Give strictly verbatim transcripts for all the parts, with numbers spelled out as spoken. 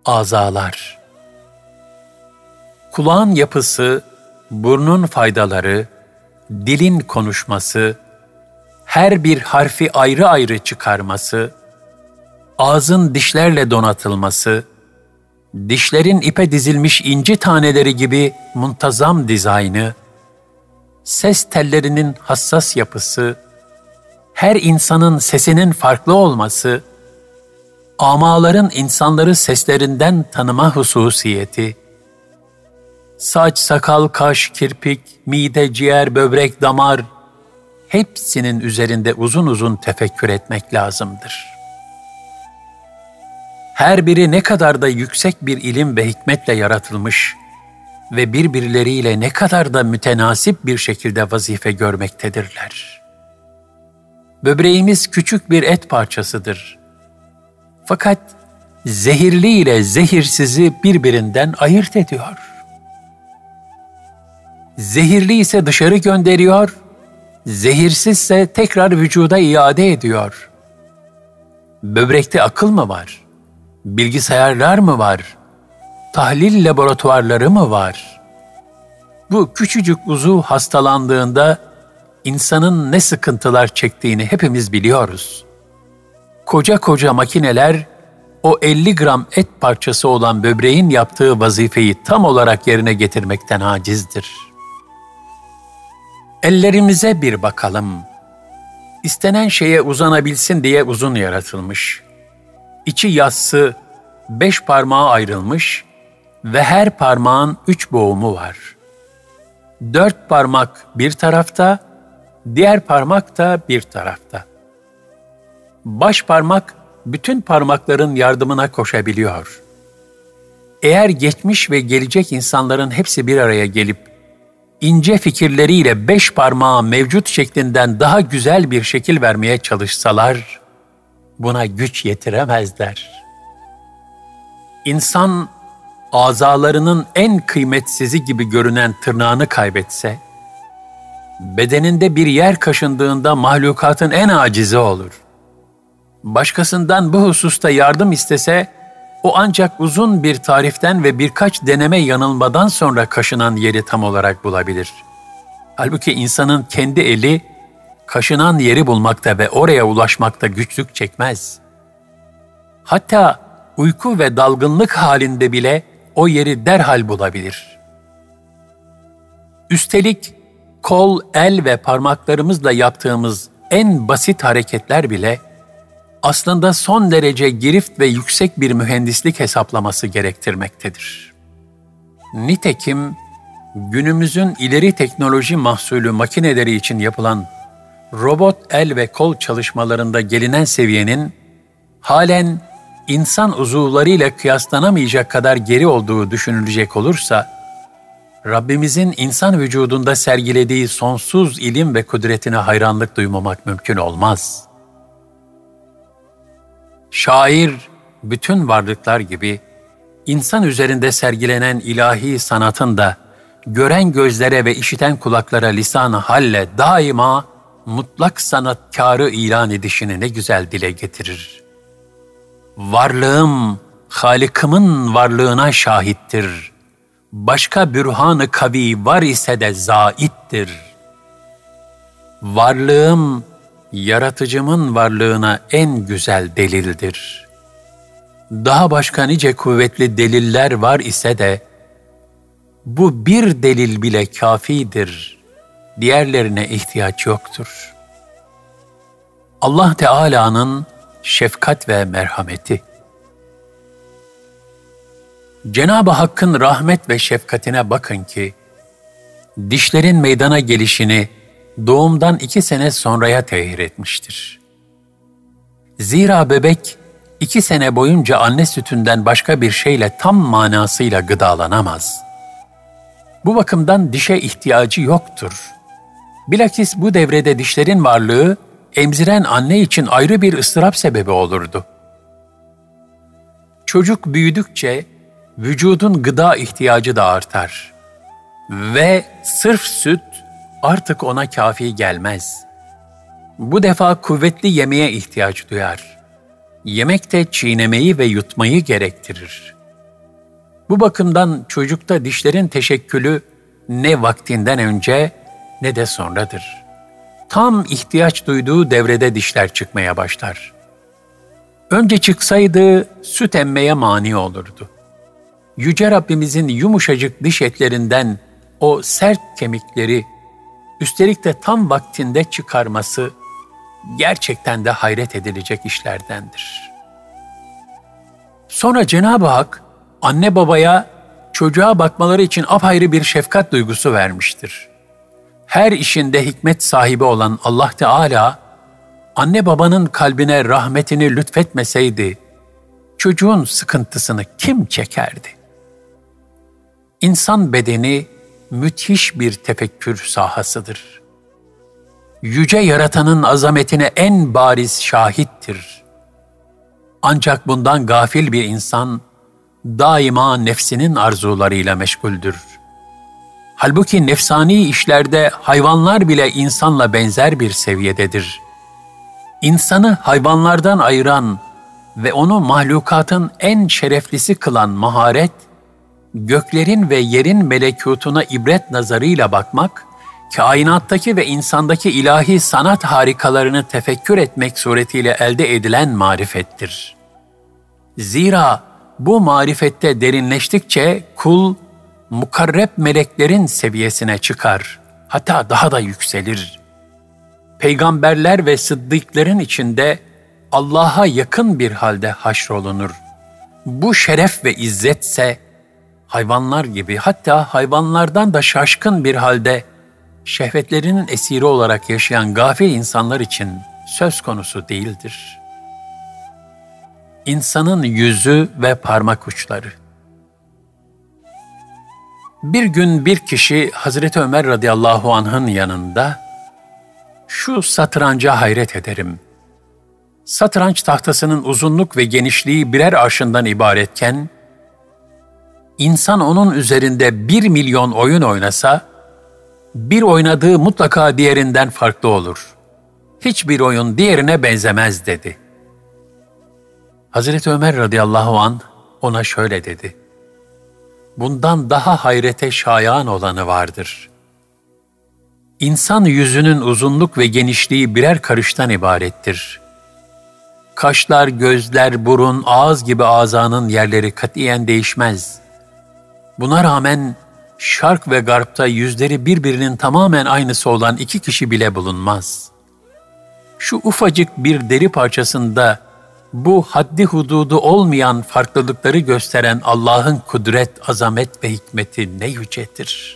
Azalar. Kulağın yapısı, burnun faydaları, dilin konuşması, her bir harfi ayrı ayrı çıkarması, ağzın dişlerle donatılması, dişlerin ipe dizilmiş inci taneleri gibi muntazam dizaynı, ses tellerinin hassas yapısı, her insanın sesinin farklı olması, amaların insanları seslerinden tanıma hususiyeti, saç, sakal, kaş, kirpik, mide, ciğer, böbrek, damar, hepsinin üzerinde uzun uzun tefekkür etmek lazımdır. Her biri ne kadar da yüksek bir ilim ve hikmetle yaratılmış ve birbirleriyle ne kadar da mütenasip bir şekilde vazife görmektedirler. Böbreğimiz küçük bir et parçasıdır. Fakat zehirli ile zehirsizi birbirinden ayırt ediyor. Zehirli ise dışarı gönderiyor, zehirsizse tekrar vücuda iade ediyor. Böbrekte akıl mı var? Bilgisayarlar mı var? Tahlil laboratuvarları mı var? Bu küçücük uzuv hastalandığında insanın ne sıkıntılar çektiğini hepimiz biliyoruz. Koca koca makineler o elli gram et parçası olan böbreğin yaptığı vazifeyi tam olarak yerine getirmekten acizdir. Ellerimize bir bakalım. İstenen şeye uzanabilsin diye uzun yaratılmış. İçi yassı, beş parmağa ayrılmış ve her parmağın üç boğumu var. Dört parmak bir tarafta, diğer parmak da bir tarafta. Baş parmak bütün parmakların yardımına koşabiliyor. Eğer geçmiş ve gelecek insanların hepsi bir araya gelip ince fikirleriyle beş parmağa mevcut şeklinden daha güzel bir şekil vermeye çalışsalar, buna güç yetiremezler. İnsan, azalarının en kıymetsizi gibi görünen tırnağını kaybetse, bedeninde bir yer kaşındığında mahlukatın en acizi olur. Başkasından bu hususta yardım istese, o ancak uzun bir tariften ve birkaç deneme yanılmadan sonra kaşınan yeri tam olarak bulabilir. Halbuki insanın kendi eli, kaşınan yeri bulmakta ve oraya ulaşmakta güçlük çekmez. Hatta uyku ve dalgınlık halinde bile o yeri derhal bulabilir. Üstelik kol, el ve parmaklarımızla yaptığımız en basit hareketler bile aslında son derece girift ve yüksek bir mühendislik hesaplaması gerektirmektedir. Nitekim günümüzün ileri teknoloji mahsulü makineleri için yapılan robot el ve kol çalışmalarında gelinen seviyenin halen insan uzuvlarıyla kıyaslanamayacak kadar geri olduğu düşünülecek olursa, Rabbimizin insan vücudunda sergilediği sonsuz ilim ve kudretine hayranlık duymamak mümkün olmaz. Şair, bütün varlıklar gibi, insan üzerinde sergilenen ilahi sanatın da, gören gözlere ve işiten kulaklara lisan-ı halle daima mutlak sanatkârı ilan edişini ne güzel dile getirir. Varlığım, Halık'ımın varlığına şahittir. Başka bürhan-ı kavi var ise de zaittir. Varlığım, yaratıcımın varlığına en güzel delildir. Daha başka nice kuvvetli deliller var ise de, bu bir delil bile kâfidir. Diğerlerine ihtiyaç yoktur. Allah Teala'nın şefkat ve merhameti. Cenab-ı Hakk'ın rahmet ve şefkatine bakın ki, dişlerin meydana gelişini doğumdan iki sene sonraya tehir etmiştir. Zira bebek, iki sene boyunca anne sütünden başka bir şeyle tam manasıyla gıdalanamaz. Bu bakımdan dişe ihtiyacı yoktur. Bilakis bu devrede dişlerin varlığı, emziren anne için ayrı bir ıstırap sebebi olurdu. Çocuk büyüdükçe, vücudun gıda ihtiyacı da artar. Ve sırf süt artık ona kafi gelmez. Bu defa kuvvetli yemeğe ihtiyaç duyar. Yemek de çiğnemeyi ve yutmayı gerektirir. Bu bakımdan çocukta dişlerin teşekkülü ne vaktinden önce ne de sonradır. Tam ihtiyaç duyduğu devrede dişler çıkmaya başlar. Önce çıksaydı süt emmeye mani olurdu. Yüce Rabbimizin yumuşacık diş etlerinden o sert kemikleri, üstelik de tam vaktinde çıkarması gerçekten de hayret edilecek işlerdendir. Sonra Cenab-ı Hak, anne babaya çocuğa bakmaları için apayrı bir şefkat duygusu vermiştir. Her işinde hikmet sahibi olan Allah Teala, anne babanın kalbine rahmetini lütfetmeseydi, çocuğun sıkıntısını kim çekerdi? İnsan bedeni müthiş bir tefekkür sahasıdır. Yüce Yaratan'ın azametine en bariz şahittir. Ancak bundan gafil bir insan, daima nefsinin arzularıyla meşguldür. Halbuki nefsani işlerde hayvanlar bile insanla benzer bir seviyededir. İnsanı hayvanlardan ayıran ve onu mahlukatın en şereflisi kılan maharet, göklerin ve yerin melekutuna ibret nazarıyla bakmak, kainattaki ve insandaki ilahi sanat harikalarını tefekkür etmek suretiyle elde edilen marifettir. Zira bu marifette derinleştikçe kul, mukarreb meleklerin seviyesine çıkar, hatta daha da yükselir. Peygamberler ve sıddıkların içinde Allah'a yakın bir halde haşrolunur. Bu şeref ve izzetse, hayvanlar gibi, hatta hayvanlardan da şaşkın bir halde şehvetlerinin esiri olarak yaşayan gafil insanlar için söz konusu değildir. İnsanın yüzü ve parmak uçları. Bir gün bir kişi Hazreti Ömer radıyallahu anh'ın yanında, "Şu satranca hayret ederim. Satranç tahtasının uzunluk ve genişliği birer arşından ibaretken, İnsan onun üzerinde bir milyon oyun oynasa, bir oynadığı mutlaka diğerinden farklı olur. Hiçbir oyun diğerine benzemez" dedi. Hazreti Ömer radıyallahu anh ona şöyle dedi: "Bundan daha hayrete şayan olanı vardır. İnsan yüzünün uzunluk ve genişliği birer karıştan ibarettir. Kaşlar, gözler, burun, ağız gibi azanın yerleri katiyen değişmez. Buna rağmen şark ve garpta yüzleri birbirinin tamamen aynısı olan iki kişi bile bulunmaz. Şu ufacık bir deri parçasında bu haddi hududu olmayan farklılıkları gösteren Allah'ın kudret, azamet ve hikmeti ne yücedir."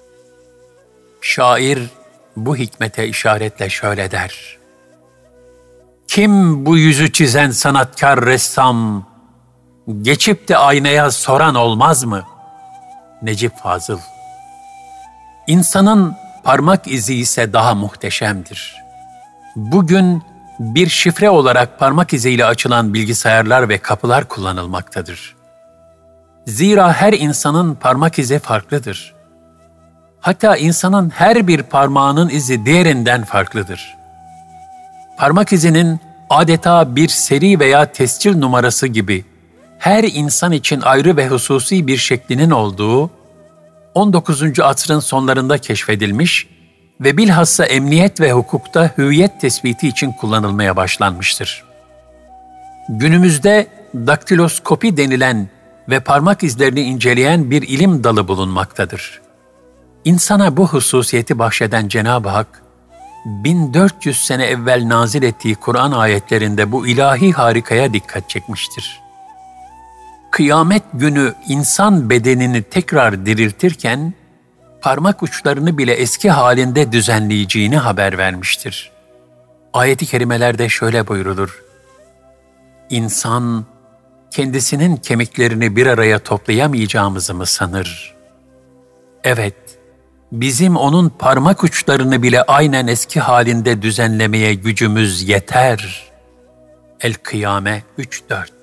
Şair bu hikmete işaretle şöyle der: "Kim bu yüzü çizen sanatkar ressam, geçip de aynaya soran olmaz mı?" Necip Fazıl. İnsanın parmak izi ise daha muhteşemdir. Bugün bir şifre olarak parmak iziyle açılan bilgisayarlar ve kapılar kullanılmaktadır. Zira her insanın parmak izi farklıdır. Hatta insanın her bir parmağının izi diğerinden farklıdır. Parmak izinin adeta bir seri veya tescil numarası gibi her insan için ayrı ve hususi bir şeklinin olduğu, on dokuzuncu asrın sonlarında keşfedilmiş ve bilhassa emniyet ve hukukta hüviyet tespiti için kullanılmaya başlanmıştır. Günümüzde daktiloskopi denilen ve parmak izlerini inceleyen bir ilim dalı bulunmaktadır. İnsana bu hususiyeti bahşeden Cenab-ı Hak, bin dört yüz sene evvel nazil ettiği Kur'an ayetlerinde bu ilahi harikaya dikkat çekmiştir. Kıyamet günü insan bedenini tekrar diriltirken, parmak uçlarını bile eski halinde düzenleyeceğini haber vermiştir. Ayet-i kerimelerde şöyle buyrulur: "İnsan, kendisinin kemiklerini bir araya toplayamayacağımızı mı sanır? Evet, bizim onun parmak uçlarını bile aynen eski halinde düzenlemeye gücümüz yeter." El-Kıyame üç dört.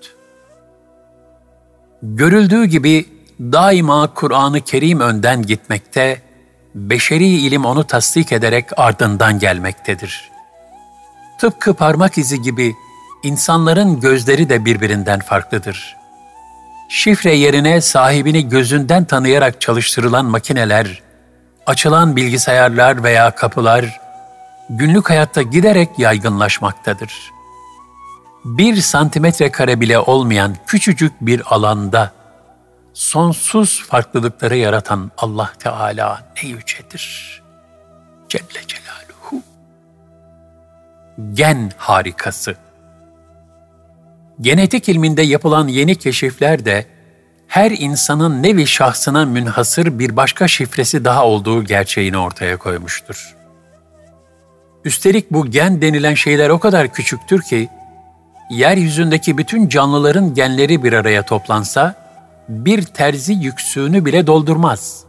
Görüldüğü gibi daima Kur'an-ı Kerim önden gitmekte, beşeri ilim onu tasdik ederek ardından gelmektedir. Tıpkı parmak izi gibi insanların gözleri de birbirinden farklıdır. Şifre yerine sahibini gözünden tanıyarak çalıştırılan makineler, açılan bilgisayarlar veya kapılar, günlük hayatta giderek yaygınlaşmaktadır. Bir santimetre kare bile olmayan küçücük bir alanda, sonsuz farklılıkları yaratan Allah Teala ne yücedir. Celle Celaluhu. Gen harikası. Genetik ilminde yapılan yeni keşifler de, her insanın nevi şahsına münhasır bir başka şifresi daha olduğu gerçeğini ortaya koymuştur. Üstelik bu gen denilen şeyler o kadar küçüktür ki, yeryüzündeki bütün canlıların genleri bir araya toplansa, bir terzi yüksüğünü bile doldurmaz.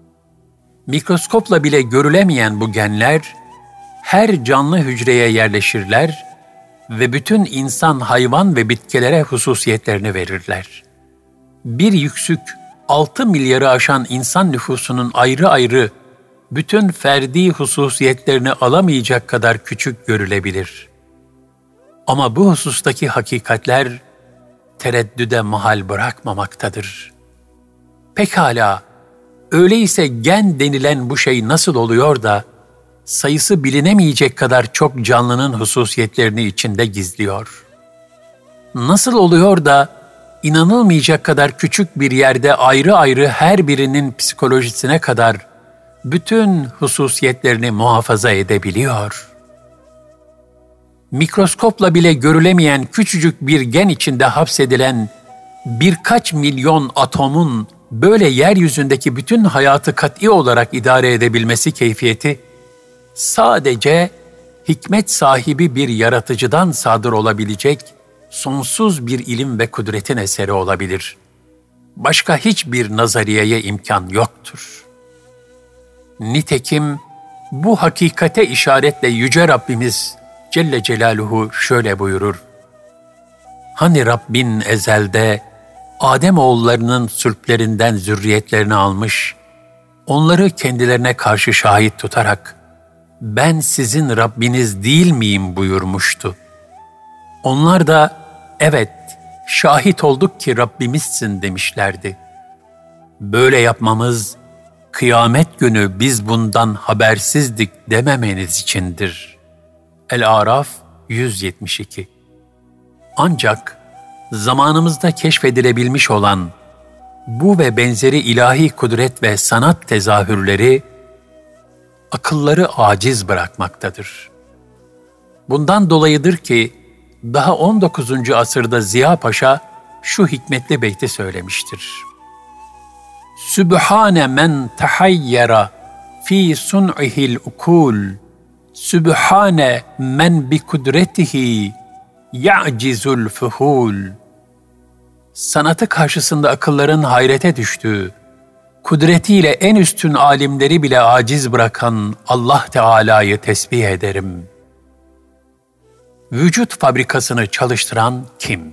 Mikroskopla bile görülemeyen bu genler, her canlı hücreye yerleşirler ve bütün insan, hayvan ve bitkilere hususiyetlerini verirler. Bir yüksük, altı milyarı aşan insan nüfusunun ayrı ayrı, bütün ferdi hususiyetlerini alamayacak kadar küçük görülebilir. Ama bu husustaki hakikatler, tereddüde mahal bırakmamaktadır. Pekala, öyleyse gen denilen bu şey nasıl oluyor da, sayısı bilinemeyecek kadar çok canlının hususiyetlerini içinde gizliyor? Nasıl oluyor da, inanılmayacak kadar küçük bir yerde ayrı ayrı her birinin psikolojisine kadar bütün hususiyetlerini muhafaza edebiliyor? Mikroskopla bile görülemeyen küçücük bir gen içinde hapsedilen birkaç milyon atomun böyle yeryüzündeki bütün hayatı kat'i olarak idare edebilmesi keyfiyeti, sadece hikmet sahibi bir yaratıcıdan sadır olabilecek sonsuz bir ilim ve kudretin eseri olabilir. Başka hiçbir nazariyeye imkan yoktur. Nitekim bu hakikate işaretle Yüce Rabbimiz Celle Celaluhu şöyle buyurur: Hani Rabbin ezelde Adem oğullarının sürplerinden zürriyetlerini almış, onları kendilerine karşı şahit tutarak, ben sizin Rabbiniz değil miyim buyurmuştu. Onlar da, evet, şahit olduk ki Rabbimizsin demişlerdi. Böyle yapmamız, kıyamet günü biz bundan habersizdik dememeniz içindir. El-Araf yüz yetmiş iki. Ancak zamanımızda keşfedilebilmiş olan bu ve benzeri ilahi kudret ve sanat tezahürleri, akılları aciz bırakmaktadır. Bundan dolayıdır ki, daha on dokuzuncu asırda Ziya Paşa şu hikmetli beyti söylemiştir. Sübhane men tahayyera fi sun'ihil ukul, Sübhane men bi kudretihi ya'cizul fuhul. Sanatı karşısında akılların hayrete düştüğü, kudretiyle en üstün alimleri bile aciz bırakan Allah Teala'yı tesbih ederim. Vücut fabrikasını çalıştıran kim?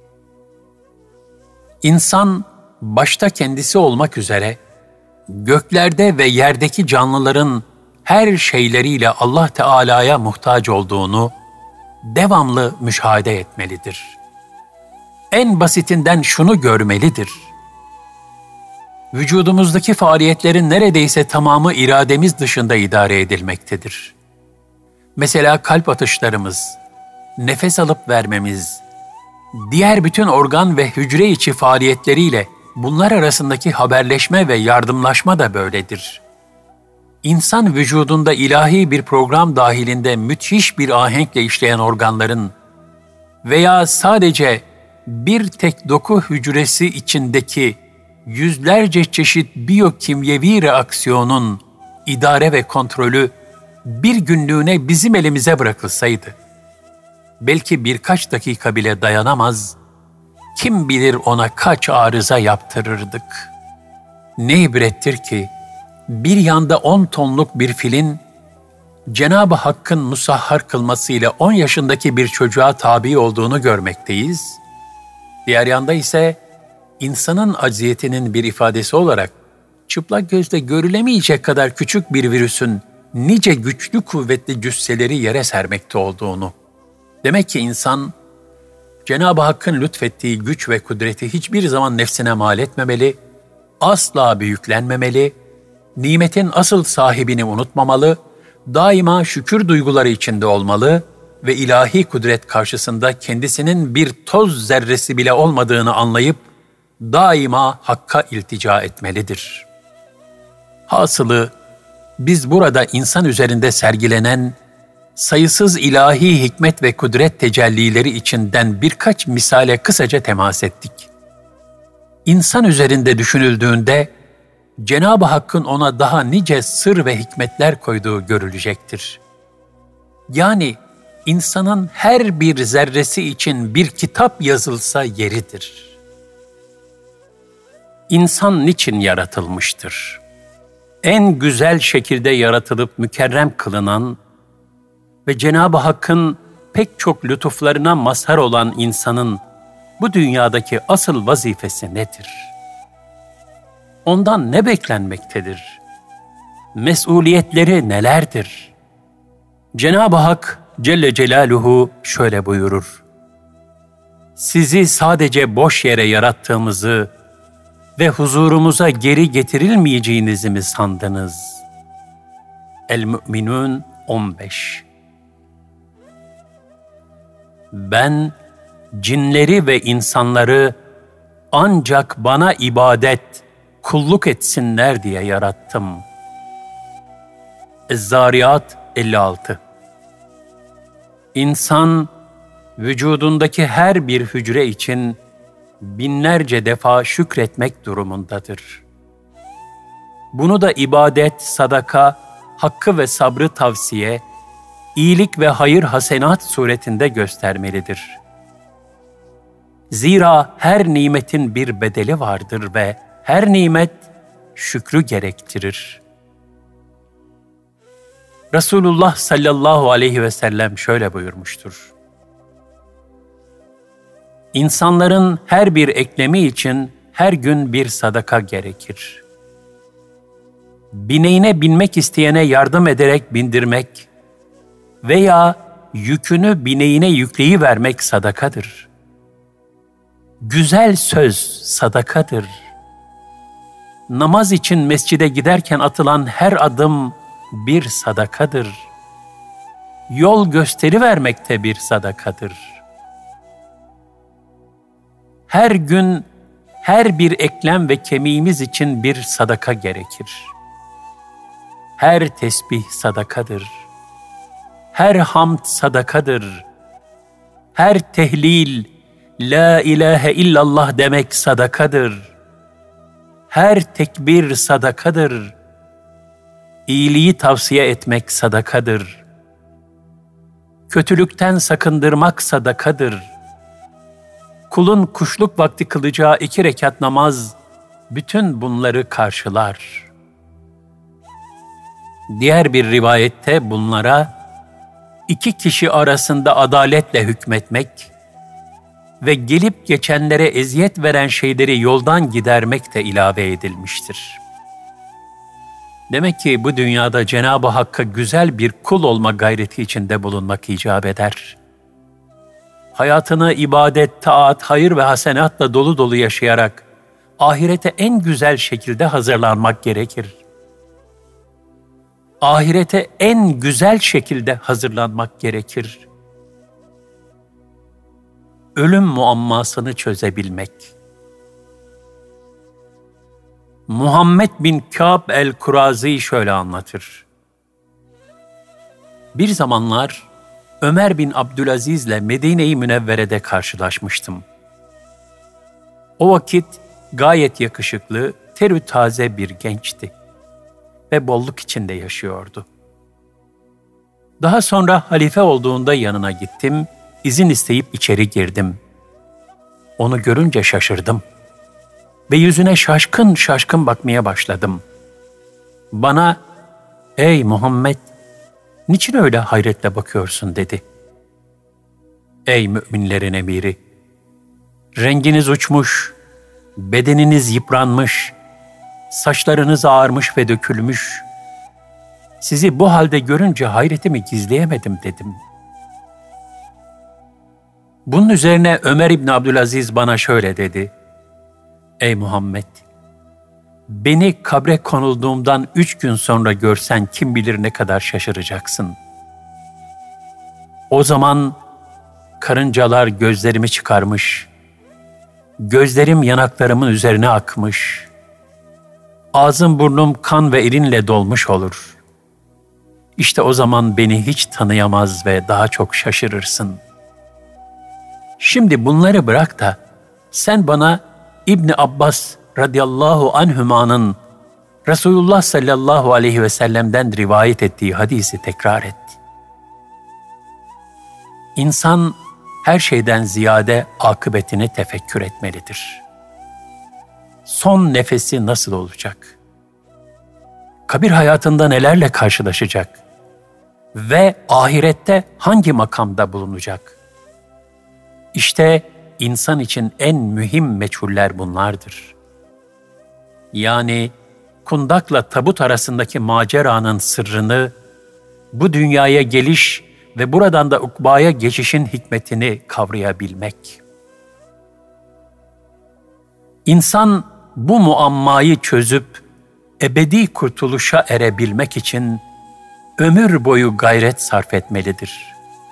İnsan, başta kendisi olmak üzere, göklerde ve yerdeki canlıların her şeyleriyle Allah Teala'ya muhtaç olduğunu devamlı müşahede etmelidir. En basitinden şunu görmelidir: vücudumuzdaki faaliyetlerin neredeyse tamamı irademiz dışında idare edilmektedir. Mesela kalp atışlarımız, nefes alıp vermemiz, diğer bütün organ ve hücre içi faaliyetleriyle bunlar arasındaki haberleşme ve yardımlaşma da böyledir. İnsan vücudunda ilahi bir program dahilinde müthiş bir ahenkle işleyen organların veya sadece bir tek doku hücresi içindeki yüzlerce çeşit biyokimyevi reaksiyonun idare ve kontrolü bir günlüğüne bizim elimize bırakılsaydı, belki birkaç dakika bile dayanamaz, kim bilir ona kaç arıza yaptırırdık. Ne ibrettir ki, bir yanda on tonluk bir filin, Cenab-ı Hakk'ın musahhar kılmasıyla on yaşındaki bir çocuğa tabi olduğunu görmekteyiz. Diğer yanda ise, insanın acziyetinin bir ifadesi olarak, çıplak gözle görülemeyecek kadar küçük bir virüsün nice güçlü kuvvetli cüsseleri yere sermekte olduğunu. Demek ki insan, Cenab-ı Hakk'ın lütfettiği güç ve kudreti hiçbir zaman nefsine mal etmemeli, asla büyüklenmemeli, nimetin asıl sahibini unutmamalı, daima şükür duyguları içinde olmalı ve ilahi kudret karşısında kendisinin bir toz zerresi bile olmadığını anlayıp daima Hakk'a iltica etmelidir. Hasılı, biz burada insan üzerinde sergilenen sayısız ilahi hikmet ve kudret tecellileri içinden birkaç misale kısaca temas ettik. İnsan üzerinde düşünüldüğünde, Cenab-ı Hakk'ın ona daha nice sır ve hikmetler koyduğu görülecektir. Yani insanın her bir zerresi için bir kitap yazılsa yeridir. İnsan niçin yaratılmıştır? En güzel şekilde yaratılıp mükerrem kılınan ve Cenab-ı Hakk'ın pek çok lütuflarına mazhar olan insanın bu dünyadaki asıl vazifesi nedir? Ondan ne beklenmektedir? Mesuliyetleri nelerdir? Cenab-ı Hak Celle Celaluhu şöyle buyurur: sizi sadece boş yere yarattığımızı ve huzurumuza geri getirilmeyeceğinizi mi sandınız? El-Mü'minun on beş. Ben cinleri ve insanları ancak bana ibadet, kulluk etsinler diye yarattım. Ez-Zariyat elli altı. İnsan, vücudundaki her bir hücre için binlerce defa şükretmek durumundadır. Bunu da ibadet, sadaka, hakkı ve sabrı tavsiye, iyilik ve hayır hasenat suretinde göstermelidir. Zira her nimetin bir bedeli vardır ve her nimet şükrü gerektirir. Resulullah sallallahu aleyhi ve sellem şöyle buyurmuştur: İnsanların her bir eklemi için her gün bir sadaka gerekir. Bineğine binmek isteyene yardım ederek bindirmek veya yükünü bineğine yükleyivermek sadakadır. Güzel söz sadakadır. Namaz için mescide giderken atılan her adım bir sadakadır. Yol gösterivermek de bir sadakadır. Her gün her bir eklem ve kemiğimiz için bir sadaka gerekir. Her tesbih sadakadır. Her hamd sadakadır. Her tehlil, la ilahe illallah demek sadakadır. Her tekbir sadakadır. İyiliği tavsiye etmek sadakadır. Kötülükten sakındırmak sadakadır. Kulun kuşluk vakti kılacağı iki rekat namaz bütün bunları karşılar. Diğer bir rivayette bunlara iki kişi arasında adaletle hükmetmek ve gelip geçenlere eziyet veren şeyleri yoldan gidermek de ilave edilmiştir. Demek ki bu dünyada Cenab-ı Hakk'a güzel bir kul olma gayreti içinde bulunmak icap eder. Hayatını ibadet, taat, hayır ve hasenatla dolu dolu yaşayarak ahirete en güzel şekilde hazırlanmak gerekir. Ahirete en güzel şekilde hazırlanmak gerekir. Ölüm muammasını çözebilmek. Muhammed bin Kâb el-Kurazi şöyle anlatır: Bir zamanlar Ömer bin Abdülaziz'le Medine-i Münevvere'de karşılaşmıştım. O vakit gayet yakışıklı, terü taze bir gençti ve bolluk içinde yaşıyordu. Daha sonra halife olduğunda yanına gittim, izin isteyip içeri girdim. Onu görünce şaşırdım ve yüzüne şaşkın şaşkın bakmaya başladım. Bana, "Ey Muhammed, niçin öyle hayretle bakıyorsun?" dedi. "Ey müminlerin emiri, renginiz uçmuş, bedeniniz yıpranmış, saçlarınız ağarmış ve dökülmüş. Sizi bu halde görünce hayretimi gizleyemedim" dedim. Bunun üzerine Ömer İbni Abdülaziz bana şöyle dedi: Ey Muhammed! Beni kabre konulduğumdan üç gün sonra görsen kim bilir ne kadar şaşıracaksın. O zaman karıncalar gözlerimi çıkarmış, gözlerim yanaklarımın üzerine akmış, ağzım burnum kan ve irinle dolmuş olur. İşte o zaman beni hiç tanıyamaz ve daha çok şaşırırsın. Şimdi bunları bırak da sen bana İbni Abbas radıyallahu anhümanın Resulullah sallallahu aleyhi ve sellem'den rivayet ettiği hadisi tekrar et. İnsan her şeyden ziyade akıbetini tefekkür etmelidir. Son nefesi nasıl olacak? Kabir hayatında nelerle karşılaşacak? Ve ahirette hangi makamda bulunacak? İşte insan için en mühim meçhuller bunlardır. Yani kundakla tabut arasındaki maceranın sırrını, bu dünyaya geliş ve buradan da ukbaya geçişin hikmetini kavrayabilmek. İnsan bu muammayı çözüp ebedi kurtuluşa erebilmek için ömür boyu gayret sarf etmelidir.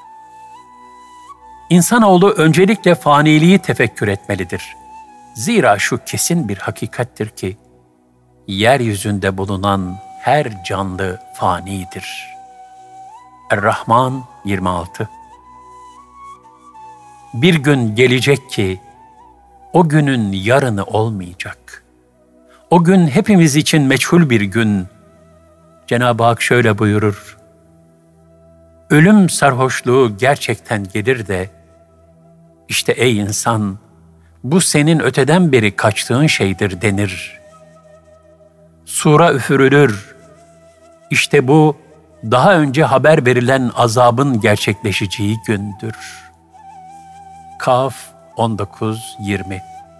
İnsanoğlu öncelikle faniliği tefekkür etmelidir. Zira şu kesin bir hakikattir ki, yeryüzünde bulunan her canlı fanidir. Er-Rahman yirmi altı. Bir gün gelecek ki, o günün yarını olmayacak. O gün hepimiz için meçhul bir gün. Cenab-ı Hak şöyle buyurur: Ölüm sarhoşluğu gerçekten gelir de, işte ey insan, bu senin öteden beri kaçtığın şeydir denir. Sura üfürülür. İşte bu, daha önce haber verilen azabın gerçekleşeceği gündür. Kaf on dokuz yirmi.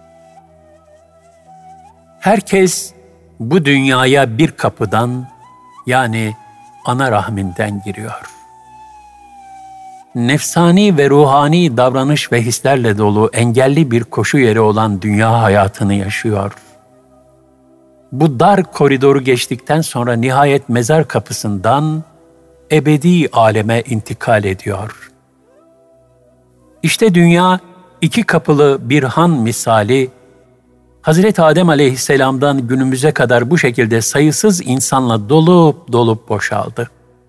Herkes bu dünyaya bir kapıdan, yani ana rahminden giriyor. Nefsani ve ruhani davranış ve hislerle dolu engelli bir koşu yeri olan dünya hayatını yaşıyor. Bu dar koridoru geçtikten sonra nihayet mezar kapısından ebedi aleme intikal ediyor. İşte dünya iki kapılı bir han misali, Hazreti Adem aleyhisselamdan günümüze kadar bu şekilde sayısız insanla dolup dolup boşaldı.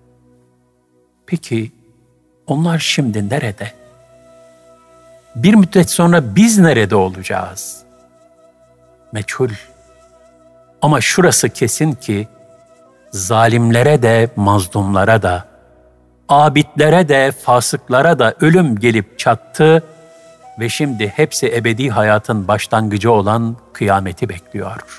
Peki onlar şimdi nerede? Bir müddet sonra biz nerede olacağız? Meçhul. Ama şurası kesin ki, zalimlere de mazlumlara da, abidlere de fasıklara da ölüm gelip çattı ve şimdi hepsi ebedi hayatın başlangıcı olan kıyameti bekliyor.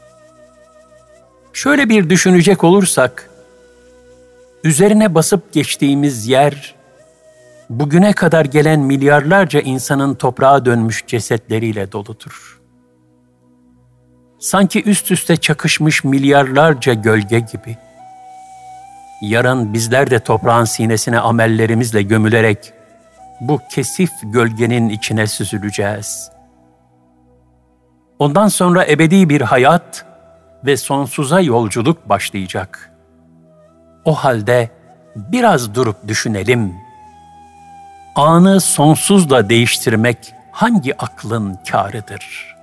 Şöyle bir düşünecek olursak, üzerine basıp geçtiğimiz yer, bugüne kadar gelen milyarlarca insanın toprağa dönmüş cesetleriyle doludur. Sanki üst üste çakışmış milyarlarca gölge gibi. Yarın bizler de toprağın sinesine amellerimizle gömülerek bu kesif gölgenin içine süzüleceğiz. Ondan sonra ebedi bir hayat ve sonsuza yolculuk başlayacak. O halde biraz durup düşünelim. Anı sonsuzla değiştirmek hangi aklın kârıdır?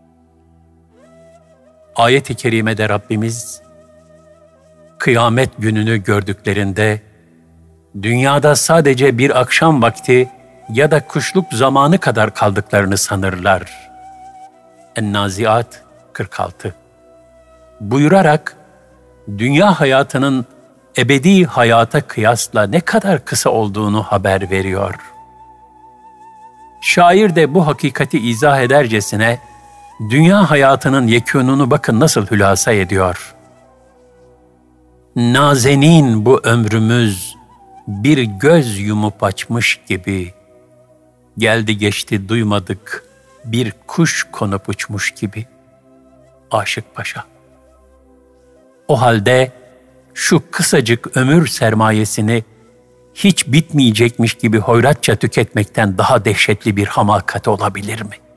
Ayet-i kerimede Rabbimiz, kıyamet gününü gördüklerinde, dünyada sadece bir akşam vakti ya da kuşluk zamanı kadar kaldıklarını sanırlar. En-Naziat kırk altı. Buyurarak, dünya hayatının ebedi hayata kıyasla ne kadar kısa olduğunu haber veriyor. Şair de bu hakikati izah edercesine, dünya hayatının yekûnunu bakın nasıl hülasa ediyor. Nazenin bu ömrümüz bir göz yumup açmış gibi, geldi geçti duymadık bir kuş konup uçmuş gibi. Aşık Paşa. O halde şu kısacık ömür sermayesini hiç bitmeyecekmiş gibi hoyratça tüketmekten daha dehşetli bir hamakat olabilir mi?